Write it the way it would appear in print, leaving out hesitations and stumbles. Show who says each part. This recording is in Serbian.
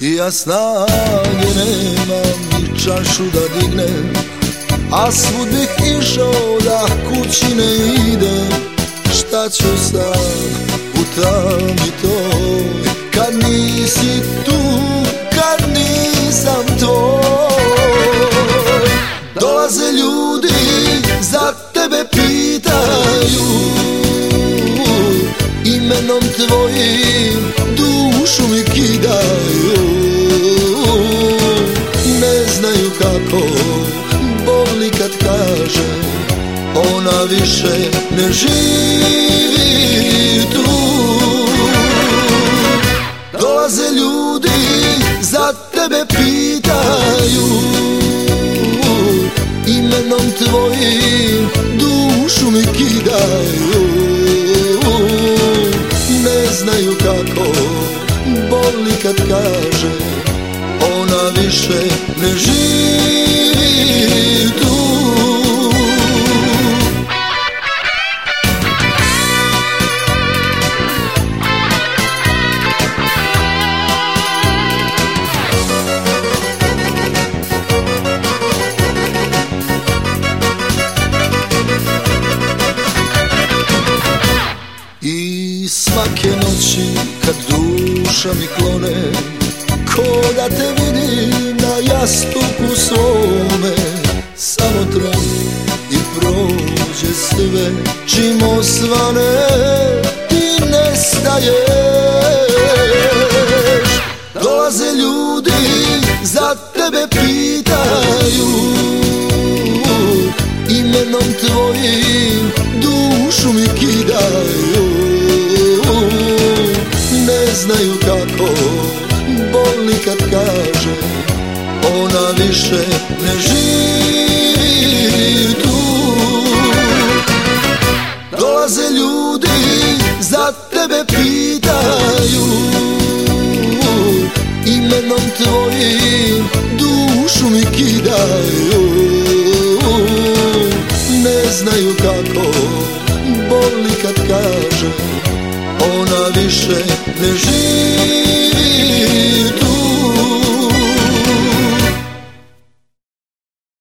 Speaker 1: I ja snage nemam ni čašu da dignem, a svud bih išao da kući ne idem. Šta ću sad u tami toj, kad nisi tu, kad nisam tvoj. Dolaze ljudi, za tebe pitaju, imenom tvojim dušu mi kidaju. Ne znaju kako boli kad kaže, ona više ne živi tu. Dolaze ljudi, za tebe pitaju, imenom tvojim dušu mi kidaju. Ne znaju kako boli kad kaže, ona više ne živi tu. I svake noći kad duša mi klone, ko da te vidim na jastuku svome. Samo tren i prođe sve, čim osvane ti nestaješ. Dolaze ljudi, za tebe pitaju, imenom tvojim dušu mi kidaju. Ne znaju kako boli kad kaže, ona više ne živi tu. Dolaze ljudi, za tebe pitaju, imenom tvojim dušu mi kidaju. Ne znaju kako boli kad kaže, ona više ne živi.